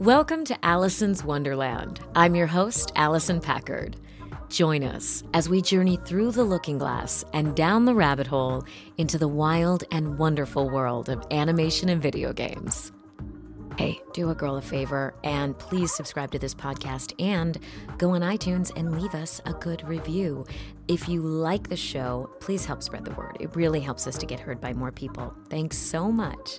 Welcome to Allison's Wonderland. I'm your host, Allison Packard. Join us as we journey through the looking glass and down the rabbit hole into the wild and wonderful world of animation and video games. Hey, do a girl a favor and please subscribe to this podcast and go on iTunes and leave us a good review. If you like the show, please help spread the word. It really helps us to get heard by more people. Thanks so much.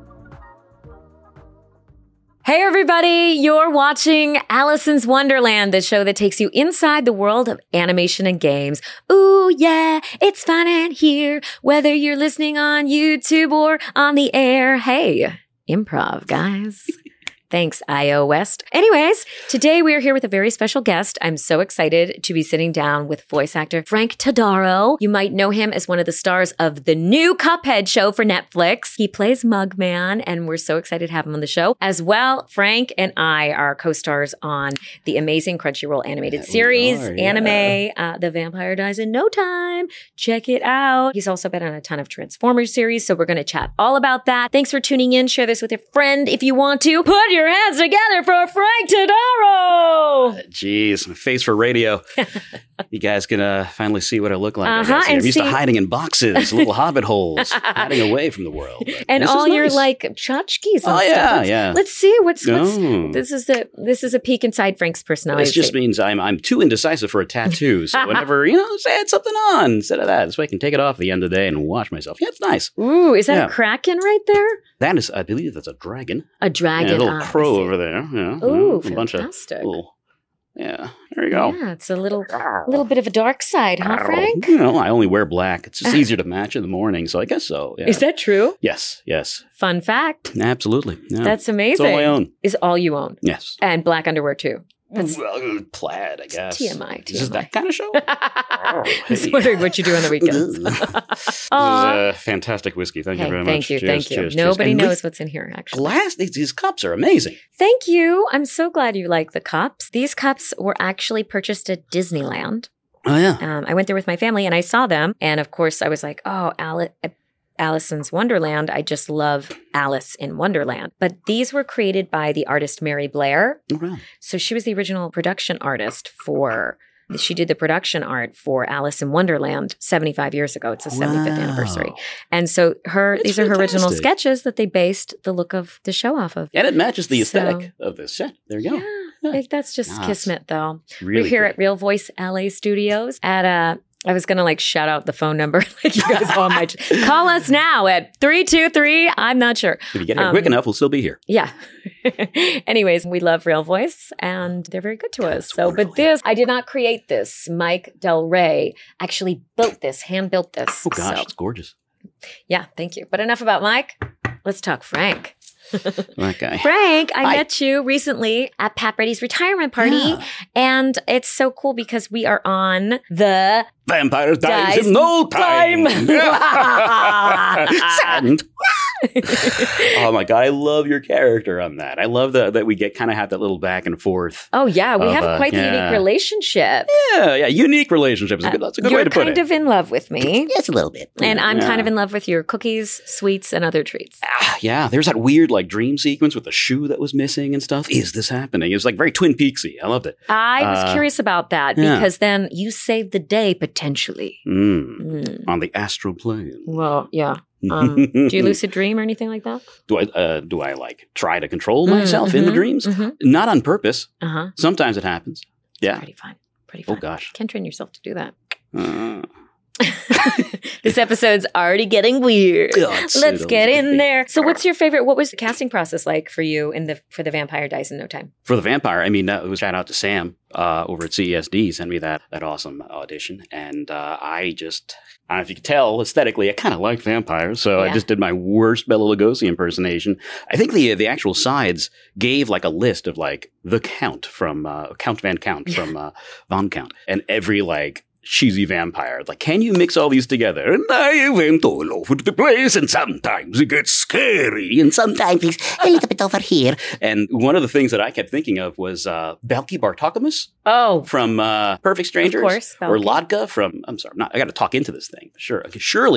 Hey everybody, you're watching Allison's Wonderland, the show that takes you inside the world of animation and games. Ooh yeah, it's fun in here, whether you're listening on YouTube or on the air. Hey, improv, guys. Thanks, I.O. West. Anyways, today we are here with a very special guest. I'm so excited to be sitting down with voice actor Frank Todaro. You might know him as one of the stars of the new Cuphead show for Netflix. He plays Mugman, and we're so excited to have him on the show. As well, Frank and I are co-stars on the amazing Crunchyroll animated series, anime, The Vampire Dies in No Time. Check it out. He's also been on a ton of Transformers series, so we're going to chat all about that. Thanks for tuning in. Share this with a friend if you want to. Put your hands together for Frank Todaro. Jeez, my face for radio. You guys can finally see what I look like. I'm used to hiding in boxes, little hobbit holes, hiding away from the world. And all your like tchotchkes and stuff. Yeah. Let's see what's this is a peek inside Frank's personality. This just means I'm too indecisive for a tattoo. So whenever add something on instead of that, so I can take it off at the end of the day and wash myself. Yeah, it's nice. Ooh, is that a kraken right there? That is, I believe that's a dragon. A dragon. Yeah, a little crow over there. Yeah. Ooh, a bunch of little, there you go. Yeah, it's a little bit of a dark side, huh, Frank? I only wear black. It's just easier to match in the morning, so I guess so. Yeah. Is that true? Yes. Fun fact. Absolutely. Yeah. That's amazing. It's all I own. Is all you own? Yes. And black underwear too. Plaid, I guess. TMI. This is that kind of show? I was wondering what you do on the weekends. This is a fantastic whiskey. Thank you very much. Thank you. Nobody knows what's in here, actually. Glass, these cups are amazing. Thank you. I'm so glad you like the cups. These cups were actually purchased at Disneyland. Oh, yeah. I went there with my family and I saw them. And of course, I was like, oh, Allison's Wonderland. I just love Alice in Wonderland. But these were created by the artist Mary Blair. Oh, wow. So she was the original production artist she did the production art for Alice in Wonderland 75 years ago. It's the 75th anniversary. And so these are her original sketches that they based the look of the show off of. And it matches the aesthetic of this set. There you go. Yeah. That's just kismet, though. Really We're here at Real Voice LA Studios at I was going to shout out the phone number. You guys all might call us now at 323. I'm not sure. If you get here quick enough, we'll still be here. Yeah. Anyways, we love Real Voice and they're very good to us. But I did not create this. Mike Del Rey actually hand built this. Oh gosh, it's gorgeous. Yeah, thank you. But enough about Mike. Let's talk Frank. That guy. Frank, I met you recently at Pat Brady's retirement party. And it's so cool because we are on the Vampire Dies in No Time. Sand. Oh my God, I love your character on that. I love that we have that little back and forth. Oh yeah, we have quite the unique relationship. Yeah, unique relationships. That's a good way to put it. You're kind of in love with me. Yes, a little bit. And I'm kind of in love with your cookies, sweets, and other treats. Yeah, there's that weird dream sequence with the shoe that was missing and stuff. Is this happening? It was very Twin Peaksy. I loved it. I was curious about that because then you saved the day potentially. On the astral plane. Well, yeah. Do you lucid dream or anything like that? Do I try to control myself in the dreams? Not on purpose. Sometimes it happens. Yeah. Pretty fun. Oh gosh. Can't train yourself to do that. This episode's already getting weird. Let's get in there. So what was the casting process like for you for The Vampire Dies in No Time? For The Vampire, it was shout out to Sam over at CESD, sent me that awesome audition. And I don't know if you could tell, aesthetically, I kind of liked vampires. So I just did my worst Bela Lugosi impersonation. I think the actual sides gave a list of the Count from Count Van Count from Von Count. And every cheesy vampire. Can you mix all these together? And I went all over the place, and sometimes it gets scary, and sometimes it's a little bit over here. And one of the things that I kept thinking of was Balki Bartokomous. Oh. From Perfect Strangers. Of course. Or Ladka from, I'm sorry, I got to talk into this thing. Sure. Okay, Shirley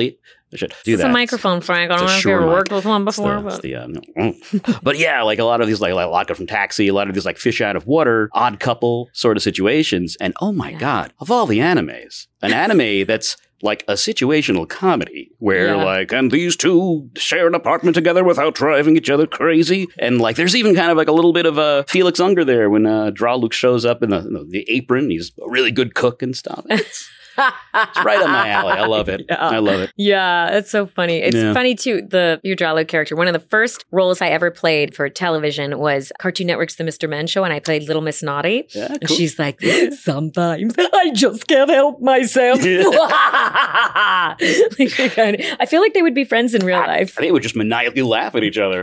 I should do It's that. a microphone, Frank. I don't know if you ever worked with one before. But yeah, like a lot of these, like Latka from Taxi, a lot of these like fish out of water, odd couple sort of situations. And oh my God, of all the animes, an anime that's like a situational comedy where like, and these two share an apartment together without driving each other crazy. And like, there's even kind of like a little bit of a Felix Unger there when Draluk shows up in the apron. He's a really good cook and stuff. It's right up my alley. I love it. I love it. Yeah, it's so funny. It's funny too. Your Draluk character. One of the first roles I ever played for television was Cartoon Network's The Mr. Men Show, and I played Little Miss Naughty. Yeah, cool. And she's like, sometimes I just can't help myself. I feel like they would be friends in real life. I think they would just maniacally laugh at each other.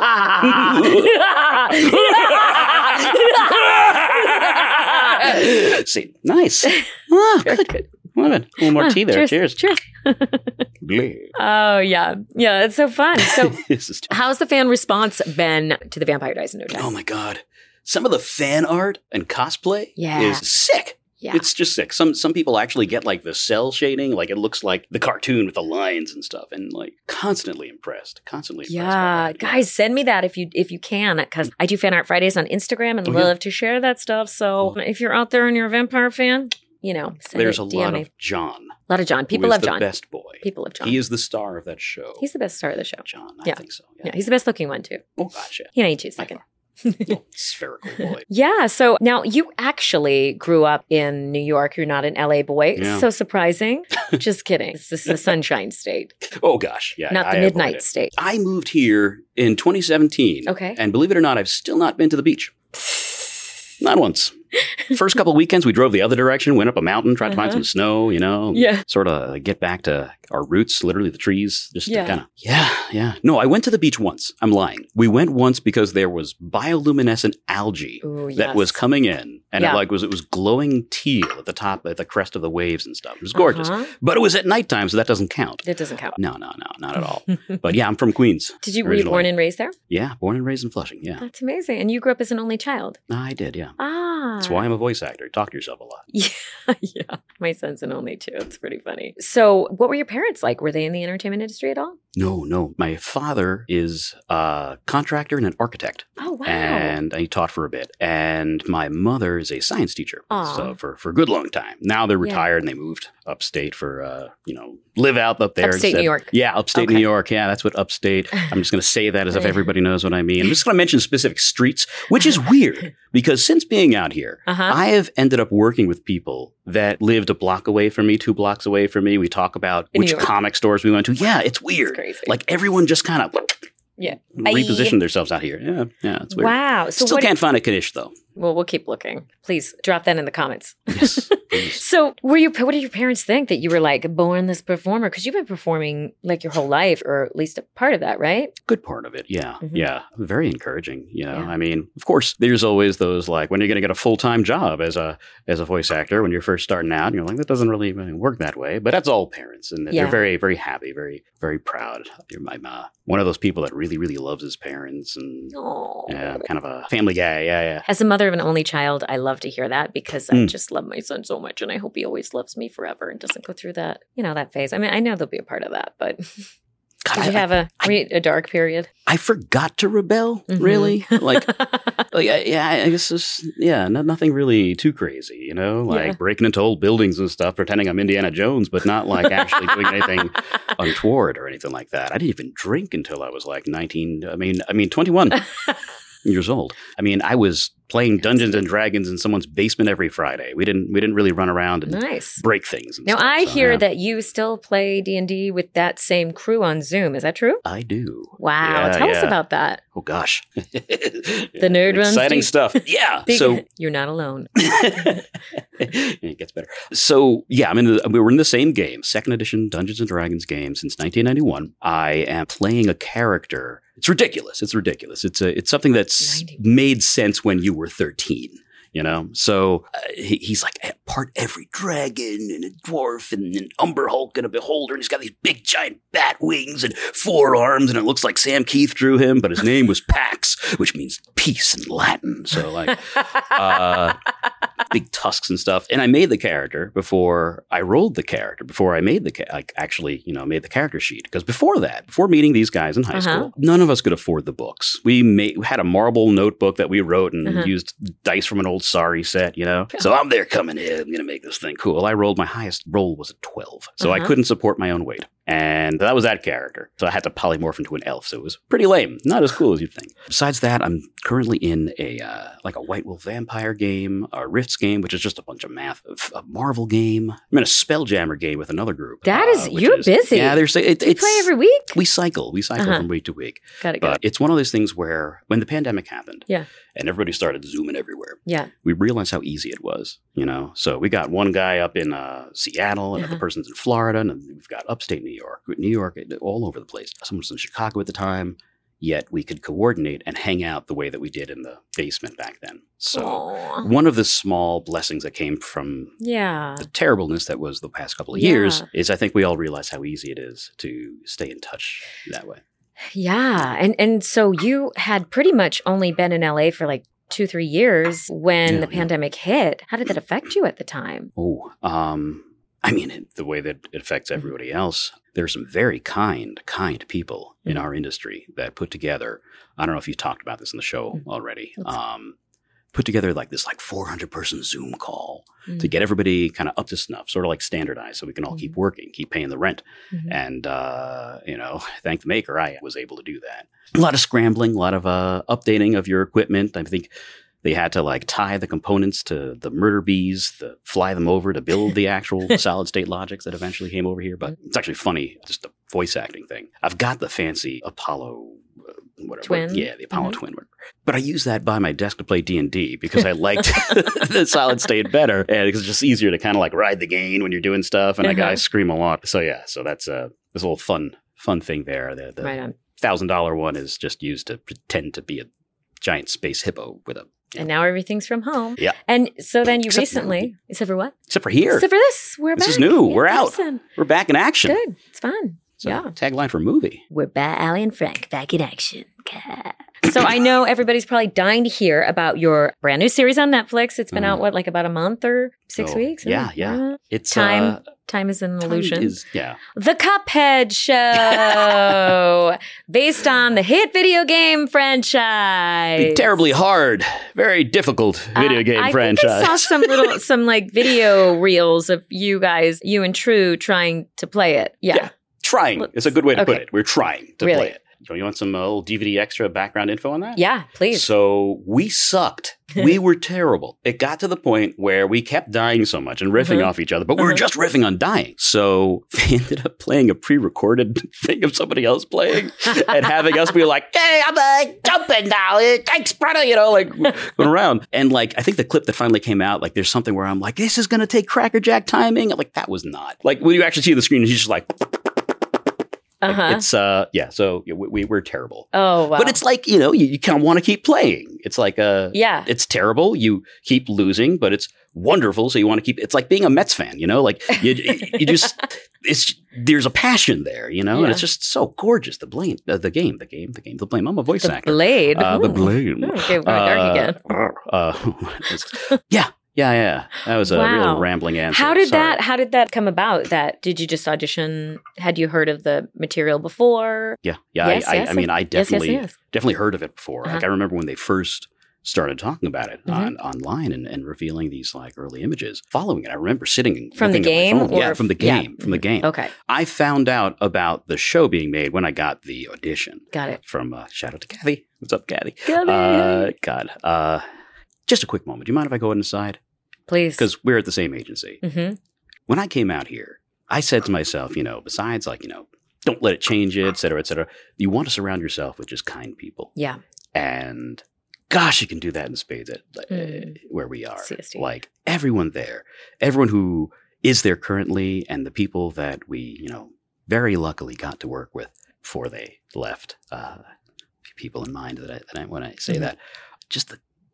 See, nice. Oh, good. Love it. A little more tea there. Cheers. Oh, yeah. Yeah, it's so fun. So how's the fan response been to The Vampire Dies in No Time? Oh, my God. Some of the fan art and cosplay is sick. Yeah. It's just sick. Some people actually get like the cell shading, like it looks like the cartoon with the lines and stuff, and like constantly impressed. Yeah, guys, send me that if you can, because I do Fan Art Fridays on Instagram and love to share that stuff. So if you're out there and you're a vampire fan, there's a lot of John. A lot of John. People love John. The best boy. People love John. He is the star of that show. He's the best star of the show. John, I think so. Yeah, he's the best looking one too. Oh, gotcha. You need to second. Spherical boy. Yeah. So now you actually grew up in New York. You're not an LA boy. Yeah. So surprising. Just kidding. This is the Sunshine State. Oh, gosh. Yeah. Not the Midnight State. I moved here in 2017. Okay. And believe it or not, I've still not been to the beach. Not once. First couple of weekends, we drove the other direction, went up a mountain, tried to find some snow, sort of get back to our roots, literally the trees, just to kind of, No, I went to the beach once. I'm lying. We went once because there was bioluminescent algae that was coming in, and it was glowing teal at the top, at the crest of the waves and stuff. It was gorgeous, but it was at nighttime, so that doesn't count. It doesn't count. No, not at all. But yeah, I'm from Queens. Were you born and raised there? Yeah, born and raised in Flushing, yeah. That's amazing. And you grew up as an only child? I did, yeah. Ah. That's why I'm a voice actor. Talk to yourself a lot. Yeah. My son's an only too. It's pretty funny. So what were your parents like? Were they in the entertainment industry at all? No. My father is a contractor and an architect. Oh, wow. And he taught for a bit. And my mother is a science teacher. Aww. So for a good long time. Now they're retired and they moved upstate for, live out up there. Upstate New York. Yeah, upstate New York. Yeah, that's what upstate. I'm just going to say that as if everybody knows what I mean. I'm just going to mention specific streets, which is weird because since being out here, I have ended up working with people that lived a block away from me, 2 blocks away from me. We talk about which comic stores we went to. Yeah, it's weird. It's crazy. Like everyone just kind of repositioned themselves out here. Yeah, it's weird. Wow. So Still can't find a Kanish though. Well, we'll keep looking. Please drop that in the comments. Yes. Please. So what did your parents think that you were like born this performer? Because you've been performing like your whole life, or at least a part of that, right? Good part of it. Yeah. Mm-hmm. Yeah. Very encouraging. I mean, of course, there's always those like, when are you going to get a full-time job as a voice actor when you're first starting out? And you're like, that doesn't really work that way. But that's all parents. And they're very, very happy, very, very proud. You're one of those people that really, really loves his parents and kind of a family guy. Yeah. As a mother of an only child, I love to hear that because I just love my son so much, and I hope he always loves me forever and doesn't go through that, that phase. I mean, I know there'll be a part of that, but did you have a dark period? I forgot to rebel, really. I guess nothing really too crazy, breaking into old buildings and stuff, pretending I'm Indiana Jones, but not like actually doing anything untoward or anything like that. I didn't even drink until I was like 21. Years old. I mean, I was playing Dungeons and Dragons in someone's basement every Friday. We didn't really run around and break things. And now stuff, I hear that you still play D&D with that same crew on Zoom. Is that true? I do. Wow. Tell us about that. Oh gosh. The nerd runs. Exciting stuff. Yeah. So you're not alone. It gets better. So yeah, we were in the same game, 2nd edition Dungeons and Dragons game since 1991. I am playing a character. It's ridiculous. It's something that's made sense when you were 13. So he's like part every dragon and a dwarf and an Umber Hulk and a Beholder, and he's got these big giant bat wings and 4 arms, and it looks like Sam Keith drew him, but his name was Pax, which means peace in Latin. So big tusks and stuff. And I made the character before I rolled the character, before I made made the character sheet. Because before meeting these guys in high school, none of us could afford the books. We had a marble notebook that we wrote and used dice from an old Sorry set, So I'm there coming in. I'm going to make this thing cool. My highest roll was a 12. So I couldn't support my own weight. And that was that character. So I had to polymorph into an elf. So it was pretty lame. Not as cool as you'd think. Besides that, I'm currently in a White Wolf Vampire game, a Rifts game, which is just a bunch of math, a Marvel game. I'm in a Spelljammer game with another group. You're busy. Yeah, Do you play every week? We cycle from week to week. Got it. But it's one of those things where when the pandemic happened, and everybody started zooming everywhere, we realized how easy it was, So we got one guy up in Seattle, and another person's in Florida, and we've got upstate New York, all over the place. Someone was in Chicago at the time. Yet we could coordinate and hang out the way that we did in the basement back then. So one of the small blessings that came from the terribleness that was the past couple of years is I think we all realize how easy it is to stay in touch that way. Yeah. And so you had pretty much only been in LA for like 2-3 years when the pandemic hit. How did that affect you at the time? The way that it affects everybody else, there's some very kind people in our industry that put together, I don't know if you talked about this in the show already, put together this 400-person Zoom call to get everybody kind of up to snuff, sort of like standardized so we can all keep working, keep paying the rent. And, thank the maker, I was able to do that. A lot of scrambling, a lot of updating of your equipment. I think they had to tie the components to the murder bees, fly them over to build the actual solid state logics that eventually came over here. But it's actually funny, just the voice acting thing. I've got the fancy Apollo, Twin? The Apollo Twin. But I use that by my desk to play D&D because I liked the solid state better. And it's just easier to kind of ride the gain when you're doing stuff. And I scream a lot. So that's this little fun thing there. The $1,000 one is just used to pretend to be a giant space hippo with a... And now everything's from home. Yeah. And so then except for what? Except for here. Except for this. We're back. This is new. We're out. We're back in action. Good. It's fun. So, tagline for a movie. We're back, Allie and Frank, back in action. So I know everybody's probably dying to hear about your brand new series on Netflix. It's been out, about a month or 6 weeks? Yeah. It's Time is an illusion. The Cuphead Show, based on the hit video game franchise. The terribly hard, very difficult video game franchise. I saw some video reels of you and True trying to play it. Yeah. Trying is a good way to put it. We're trying to play it. You want some little DVD extra background info on that? Yeah, please. So we sucked. We were terrible. It got to the point where we kept dying so much and riffing off each other, but we were just riffing on dying. So they ended up playing a pre-recorded thing of somebody else playing and having us be like, hey, I'm jumping now. Thanks, brother. Going around. And I think the clip that finally came out, there's something where I'm like, this is going to take crackerjack timing. That was not. When you actually see the screen, he's just like... It's so we were terrible. Oh wow. But it's you kind of want to keep playing. It's it's terrible. You keep losing, but it's wonderful. So you want to keep. It's like being a Mets fan. You just there's a passion there. And it's just so gorgeous. The blame. I'm a voice actor. The blade. The blade. Okay, we're dark again. Yeah. That was a real rambling answer. How did that come about? Did you just audition? Had you heard of the material before? Yeah. I definitely heard of it before. I remember when they first started talking about it online and revealing these early images. Following it, I remember sitting from the game. From the game. From the game. Okay. I found out about the show being made when I got the audition. Got it. From shout out to Kathy. What's up, Kathy? Kathy. Just a quick moment. Do you mind if I go inside? Please. Because we're at the same agency. When I came out here, I said to myself, besides don't let it change you, et cetera, you want to surround yourself with just kind people. Yeah. And gosh, you can do that in spades where we are. CSD. Everyone there, everyone who is there currently, and the people that we, very luckily got to work with before they left. People in mind when I say that, just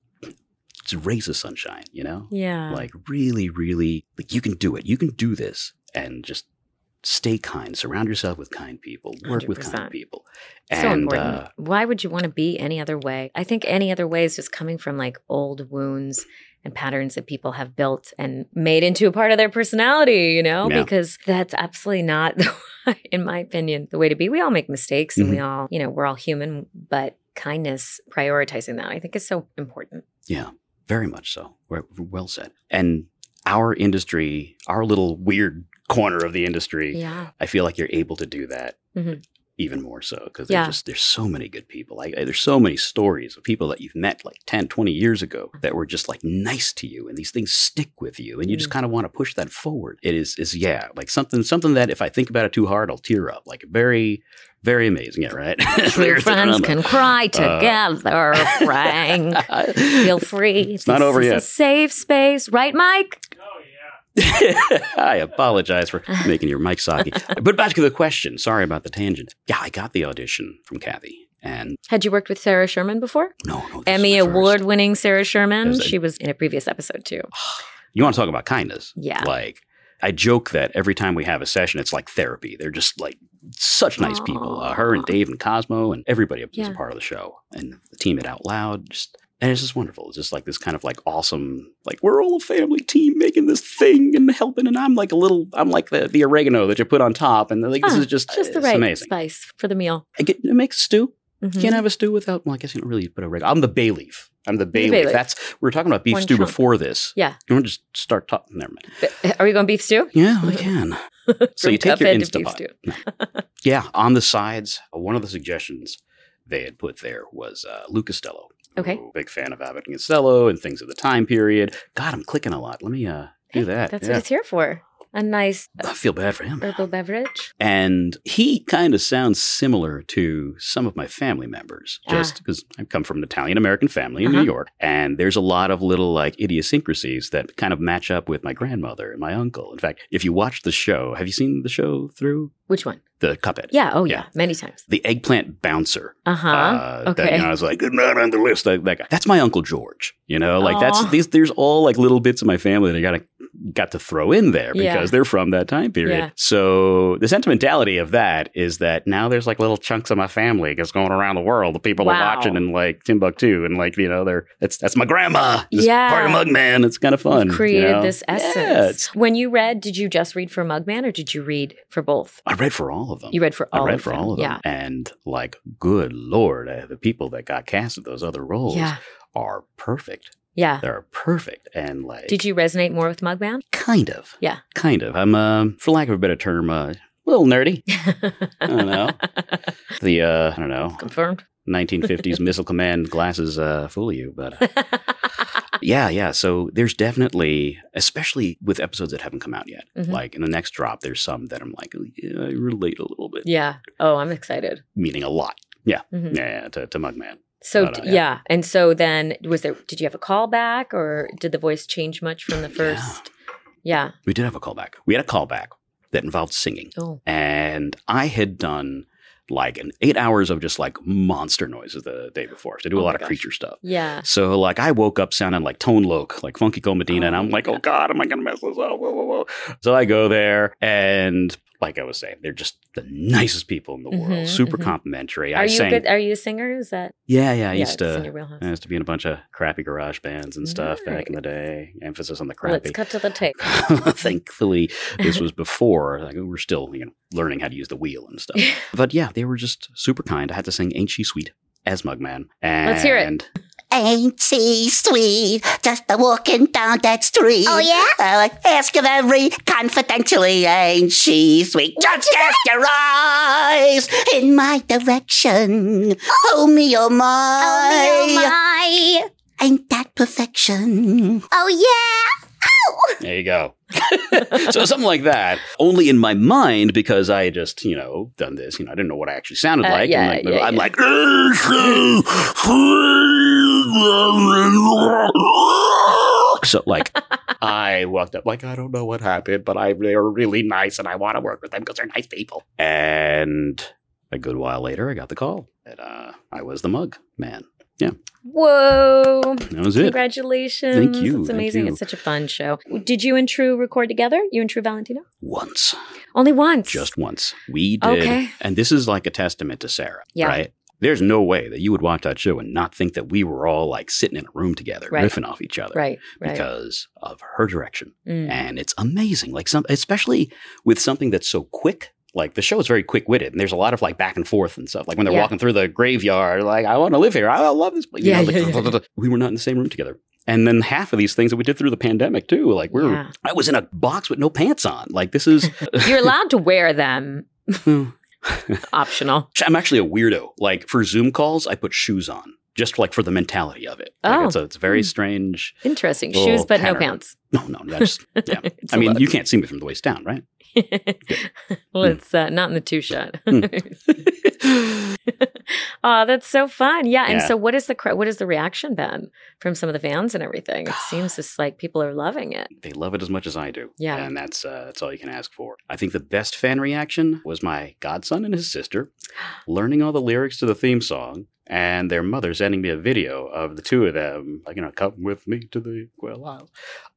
rays of sunshine, Yeah. Really, really, you can do it. You can do this, and just stay kind. Surround yourself with kind people. Work with 100%. kind people. So important. Why would you want to be any other way? I think any other way is just coming from like old wounds and patterns that people have built and made into a part of their personality, you know, because that's absolutely not, in my opinion, the way to be. We all make mistakes and we all, you know, we're all human, but kindness, prioritizing that, I think is so important. Yeah, very much so. Well said. And our industry, our little weird corner of the industry, I feel like you're able to do that even more so because there's so many good people. There's so many stories of people that you've met like 10, 20 years ago that were just like nice to you, and these things stick with you, and you just kind of want to push that forward. It is like something that if I think about it too hard, I'll tear up. Like very, very amazing. Yeah, right? True friends can cry together, Frank. Feel free. It's not over yet. It's a safe space. Right, Mike? I apologize for making your mic soggy. But back to the question. Sorry about the tangent. Yeah, I got the audition from Kathy. And had you worked with Sarah Sherman before? No. Emmy Award-winning Sarah Sherman. She was in a previous episode too. You want to talk about kindness? Yeah. Like, I joke that every time we have a session, it's like therapy. They're just like such nice people. Her and Dave and Cosmo and everybody was a part of the show. And the team at Out Loud and it's just wonderful. It's just like this kind of like awesome, like we're all a family team making this thing and helping. And I'm like the oregano that you put on top. And like, this is just the right amazing. Spice for the meal. It makes stew. You can't have a stew without, well, I guess you don't really put oregano. I'm the bay leaf. We were talking about beef stew before this. Yeah. You want to just start talking? Never mind. Are we going beef stew? Yeah, we can. So you take your Instapot. Yeah, on the sides, one of the suggestions they had put there was Lou Costello. Okay. Big fan of Abbott and Costello and things of the time period. God, I'm clicking a lot. Let me do that. That's what it's here for. A nice I feel bad for him. Herbal beverage. And he kind of sounds similar to some of my family members, just because I come from an Italian-American family in New York. And there's a lot of little like idiosyncrasies that kind of match up with my grandmother and my uncle. In fact, if you watch the show, have you seen the show through? Which one? The Cuphead. Yeah. Oh, yeah. Many times. The eggplant bouncer. Okay. That, I was like, not on the list. That guy. That's my Uncle George. Like there's all like little bits of my family that I got to throw in there because they're from that time period. Yeah. So the sentimentality of that is that now there's like little chunks of my family that's going around the world. The people are watching in like Timbuktu and like, that's my grandma. Part of Mugman. It's kind of fun. You've created this essence. When you read, did you just read for Mugman or did you read for both? I read for all of them. You read for all of them? I read for all of them. Yeah. And like, good Lord, the people that got cast at those other roles are perfect. Yeah. They're perfect. And like... Did you resonate more with Mugman? Kind of. Yeah. Kind of. I'm, for lack of a better term, a little nerdy. I don't know. I don't know. Confirmed. 1950s Missile Command glasses fool you, but... Yeah. So there's definitely, especially with episodes that haven't come out yet, like in the next drop, there's some that I'm like, I relate a little bit. Yeah. Oh, I'm excited. Meaning a lot. Yeah. Yeah, to Mugman. So, And so then did you have a callback or did the voice change much from the first? Yeah. We did have a callback. We had a callback that involved singing. Oh. And I had done like 8 hours of just like monster noises the day before. So I do a lot of creature stuff. Yeah. So like I woke up sounding like Tone Loc, like Funky Cole Medina. And I'm like, oh God, am I going to mess this up? Whoa. So I go there and like I was saying, they're just the nicest people in the world. Super complimentary. Are you a singer? Is that? Yeah. I used to be in a bunch of crappy garage bands and stuff back in the day. Emphasis on the crappy. Let's cut to the tape. Thankfully, this was before. Like, we're still learning how to use the wheel and stuff. But yeah, they were just super kind. I had to sing Ain't She Sweet as Mugman. And let's hear it. Ain't she sweet, just a walking down that street. Oh, yeah? I ask her very confidentially, ain't she sweet? Just cast your eyes in my direction. Oh, me, oh, my. Oh, me, oh, my. Ain't that perfection? Oh, yeah. Ow! There you go. So something like that, only in my mind because I had just, done this. I didn't know what I actually sounded like. I'm like, so like, I walked up like, I don't know what happened, but they were really nice and I want to work with them because they're nice people. And a good while later, I got the call that I was the Mug Man. Yeah. Whoa. That was it. Congratulations. Thank you. It's Thank amazing. you. It's such a fun show. Did you and True record together? You and True Valentino? Once. Only once. Just once. We did. Okay. And this is like a testament to Sarah, Yeah. right? There's no way that you would watch that show and not think that we were all like sitting in a room together, Right. riffing off each other. Right. Because of her direction. Mm. And it's amazing. Like especially with something that's so quick. Like the show is very quick-witted, and there's a lot of like back and forth and stuff. Like when they're walking through the graveyard, like I want to live here, I love this place. You know, we were not in the same room together. And then half of these things that we did through the pandemic too, like I was in a box with no pants on. Like this is You're allowed to wear them. Optional. I'm actually a weirdo. Like for Zoom calls, I put shoes on. Just like for the mentality of it. Like it's very strange. Interesting. Shoes, but no pants. No, that's, yeah. I mean, you can't see me from the waist down, right? Well, it's not in the two shot. Oh, that's so fun. Yeah. And so what is the reaction been from some of the fans and everything? It seems just like people are loving it. They love it as much as I do. Yeah. And that's all you can ask for. I think the best fan reaction was my godson and his sister learning all the lyrics to the theme song. And their mother sending me a video of the two of them, like, come with me to the Quail Isle.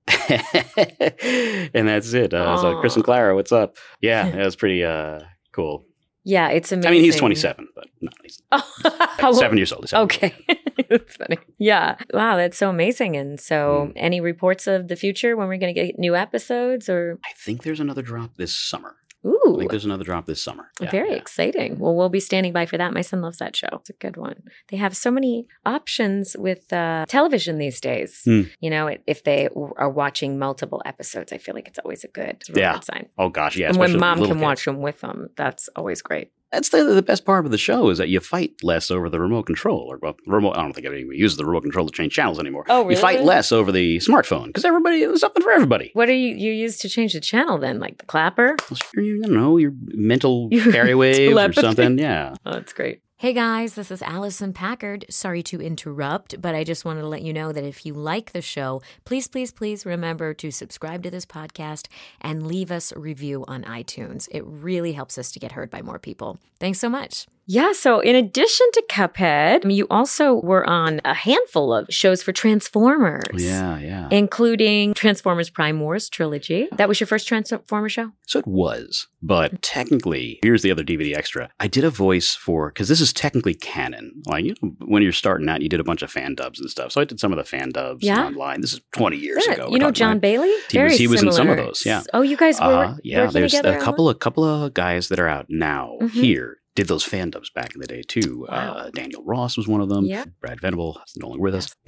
And that's it. So Chris and Clara, what's up? Yeah, it was pretty cool. Yeah, it's amazing. I mean, he's 27, but no, he's 7 years old. Okay. That's funny. Yeah. Wow, that's so amazing. And so any reports of the future when we're going to get new episodes or? I think there's another drop this summer. Ooh. I think there's another drop this summer. Yeah, Very exciting. Well, we'll be standing by for that. My son loves that show. It's a good one. They have so many options with television these days. You know, if they are watching multiple episodes, I feel like it's always a good sign. Oh, gosh, yeah. And when especially mom little can kids. watch them with them, that's always great. That's the best part of the show is that you fight less over the remote control. Or remote. I don't think anyone uses the remote control to change channels anymore. Oh, really? You fight less over the smartphone because there's something for everybody. What do you use to change the channel then? Like the clapper? I don't know, your mental airwaves or telepathy. something. Yeah. Oh, that's great. Hey guys, this is Allison Packard. Sorry to interrupt, but I just wanted to let you know that if you like the show, please remember to subscribe to this podcast and leave us a review on iTunes. It really helps us to get heard by more people. Thanks so much. Yeah, so in addition to Cuphead, you also were on a handful of shows for Transformers. Yeah. Including Transformers Prime Wars trilogy. That was your first Transformer show? So it was, but technically, here's the other DVD extra. I did a voice for, because this is technically canon. Like, when you're starting out, you did a bunch of fan dubs and stuff. So I did some of the fan dubs online. This is 20 years ago. You know John Bailey? He was in some of those, yeah. Oh, you guys were working there's together? a couple of guys that are out now here. Did those fan dubs back in the day too. Wow. Daniel Ross was one of them. Yeah. Brad Venable is no longer with us.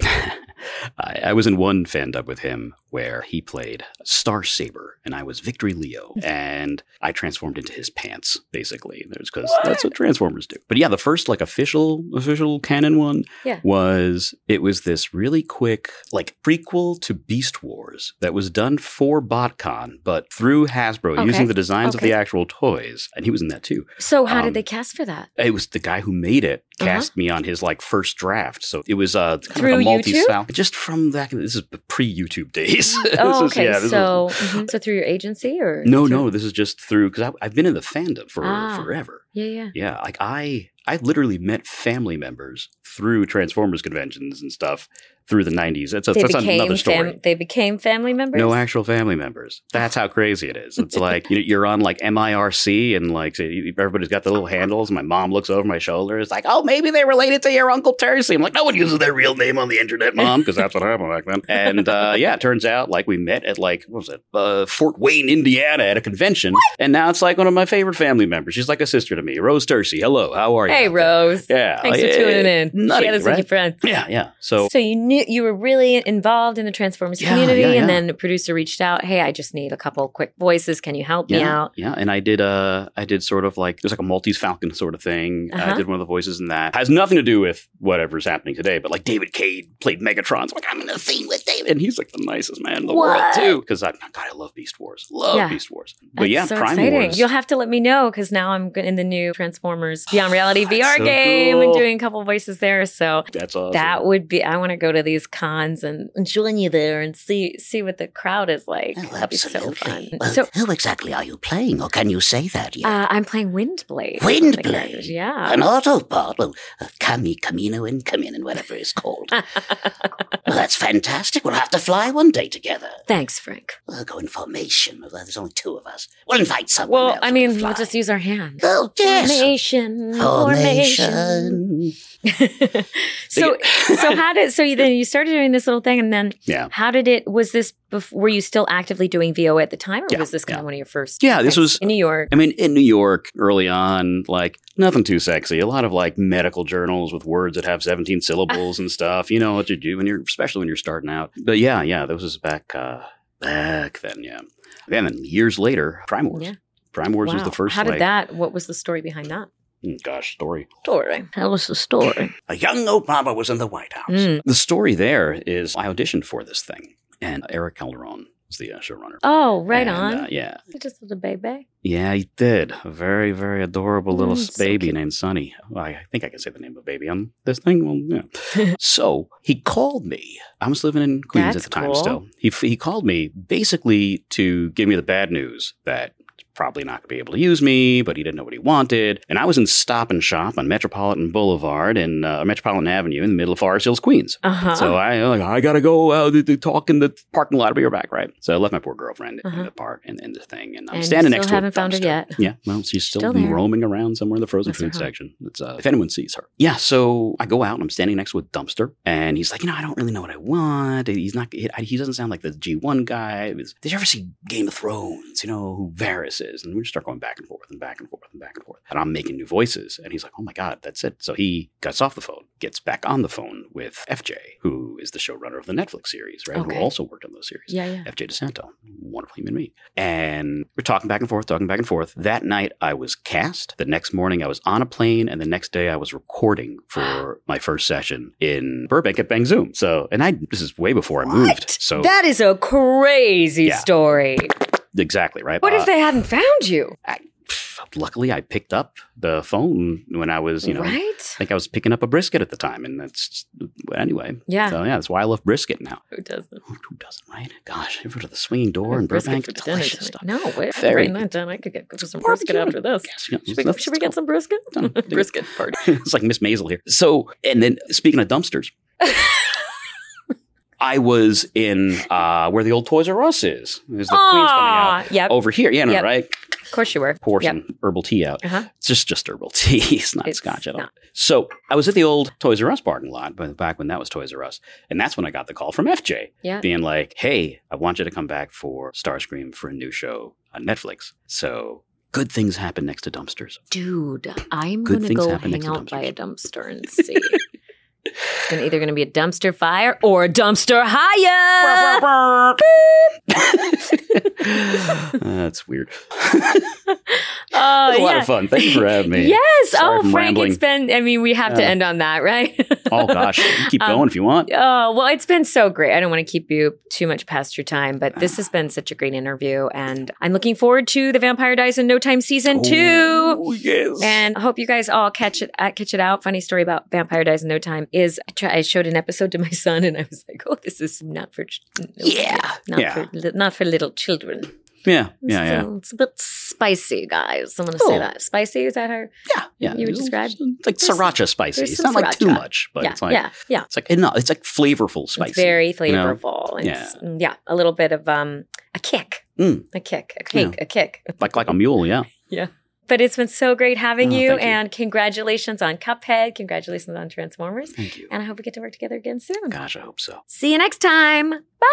I was in one fan dub with him where he played Star Saber and I was Victory Leo, and I transformed into his pants basically. Because that's what Transformers do. But yeah, the first like official canon one was this really quick like prequel to Beast Wars that was done for BotCon, but through Hasbro using the designs of the actual toys, and he was in that too. So how did they cast for that? It was the guy who made it cast me on his like first draft. So it was kind through of a Maltese YouTube? style. Just from back, this is pre-YouTube days. Oh, okay. So through your agency or? No, this is just through, because I've been in the fandom for forever. Yeah. Yeah, like I literally met family members through Transformers conventions and stuff through the 90s. That's another story. They became family members? No actual family members. That's how crazy it is. It's like you're on like MIRC and like everybody's got the little handles. My mom looks over my shoulder. It's like, oh, maybe they're related to your Uncle Tercy. I'm like, no one uses their real name on the internet, Mom, because that's what happened back then. And it turns out like we met at like, what was it, Fort Wayne, Indiana at a convention. What? And now it's like one of my favorite family members. She's like a sister to me. Rose Tercy. Hello, how are you? Hey, Rose. Yeah. Thanks for tuning in. Nutty, Share this with your friends. Yeah. So you knew you were really involved in the Transformers community, and then the producer reached out. Hey, I just need a couple quick voices. Can you help me out? Yeah, and I did sort of like there's like a Maltese Falcon sort of thing. I did one of the voices in that. Has nothing to do with whatever's happening today, but like David Cade played Megatron. So like I'm in a scene with David, and he's like the nicest man in the world too. Because I love Beast Wars. Beast Wars. But That's so Prime exciting. Wars. You'll have to let me know because now I'm in the new Transformers Beyond Reality VR so game cool. and doing a couple voices there. So That's awesome. that would be, I want to go to these cons and join you there and see what the crowd is like. Oh, That'd be so fun. absolutely. Well, So who exactly are you playing, or can you say that yet? I'm playing Windblade. Windblade? Yeah. An Autobot? Well, Camino and Camino, whatever it's called. Well, that's fantastic. We'll have to fly one day together. Thanks, Frank. We'll go in formation. Well, there's only two of us. We'll invite someone Well, else. I mean, to fly. we'll just use our hands. Oh, yes. Formation. So then you started doing this little thing, and then Yeah. how did it? Was this? Were you still actively doing VO at the time, or Yeah, was this kind yeah. of one of your first? Yeah, this things? was- in New York. I mean, in New York, early on, like, nothing too sexy. A lot of, like, medical journals with words that have 17 syllables and stuff. You know what you do, especially when you're starting out. But yeah, this was back then, yeah. And then years later, Prime Wars. Yeah. Prime Wars was Wow. the first, How did like, that? What was the story behind that? story. Tell us the story. A young Obama was in the White House. Mm. The story there is I auditioned for this thing, and Eric Calderon was the showrunner. Oh, right And, on. Yeah. You just little baby. Yeah, he did. A very, very adorable little So baby cute. named Sonny. Well, I think I can say the name of the baby on this thing. Well, yeah. So he called me. I was living in Queens That's at the time cool. still. He called me basically to give me the bad news that probably not going to be able to use me, but he didn't know what he wanted. And I was in Stop and Shop on Metropolitan Boulevard and Metropolitan Avenue in the middle of Forest Hills, Queens. Uh-huh. So I got to go to talk in the parking lot. I'll be right back, right? So I left my poor girlfriend in the park in the thing. And I'm And standing you next to still a haven't found her dumpster. yet. Yeah, well, she's still Still there. roaming around somewhere in the frozen Bless her food heart. section. It's, if anyone sees her. Yeah, so I go out and I'm standing next to a dumpster. And he's like, I don't really know what I want. He doesn't sound like the G1 guy. Did you ever see Game of Thrones? Who Varys is? And we just start going back and forth and back and forth and back and forth. And I'm making new voices. And he's like, oh my God, that's it. So he gets off the phone, gets back on the phone with FJ, who is the showrunner of the Netflix series, right? Okay. Who also worked on those series. Yeah. FJ DeSanto, wonderful human being. And we're talking back and forth. That night I was cast. The next morning I was on a plane. And the next day I was recording for my first session in Burbank at Bang Zoom. So, this is way before I moved. So That is a crazy Yeah. story. exactly, right? What if they hadn't found you? Luckily, I picked up the phone when I was, Right? I think I was picking up a brisket at the time. And that's, anyway. Yeah. So, yeah, that's why I love brisket now. Who doesn't? Who doesn't, right? Gosh, you go to the swinging door in Brisket Burbank. for dinner Delicious tonight. stuff. No, wait. Very Writing that down. I could get some brisket after this. Should we get some brisket? Brisket party. It's like Miss Maisel here. So, and then speaking of dumpsters, I was in where the old Toys R Us is. There's the Queens coming out. Yep. Over here. Yeah, no, Yep. right? Of course you were. Pour Yep. some herbal tea out. Uh-huh. It's just herbal tea. It's not It's scotch at all. not. So I was at the old Toys R Us parking lot back when that was Toys R Us. And that's when I got the call from FJ Yeah. being like, hey, I want you to come back for Starscream for a new show on Netflix. So good things happen next to dumpsters. Dude, I'm Good going to things go happen hang next to out by a dumpsters. dumpster and see. It's either going to be a dumpster fire or a dumpster hire. That's weird. Oh, It was a lot yeah. of fun. Thank you for having me. Yes. Sorry if I'm Frank, rambling. it's been, we have to end on that, right? Oh, gosh. Keep going if you want. Oh, well, it's been so great. I don't want to keep you too much past your time, but this has been such a great interview. And I'm looking forward to The Vampire Dies in No Time Season 2. Oh, yes. And I hope you guys all catch it out. Funny story about Vampire Dies in No Time is I showed an episode to my son and I was like, oh, this is not for not for little children. Yeah. So it's a bit spicy, guys. I'm going to say that. Spicy, is that how Yeah. you would describe? It's like sriracha spicy. there's It's some not like too sriracha. much, but Yeah, it's like yeah. it's like enough. It's like flavorful spicy. It's very you know? flavorful. It's, a little bit of a kick. Mm. A kick. Like a mule, yeah. Yeah. But it's been so great having Oh, you, thank you. and congratulations on Cuphead. Congratulations on Transformers. Thank you. And I hope we get to work together again soon. Gosh, I hope so. See you next time. Bye.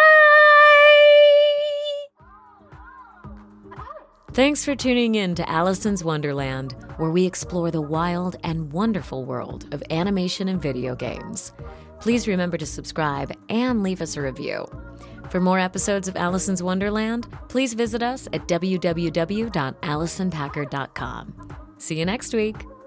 Thanks for tuning in to Allison's Wonderland, where we explore the wild and wonderful world of animation and video games. Please remember to subscribe and leave us a review. For more episodes of Allison's Wonderland, please visit us at www.allisonpackard.com. See you next week.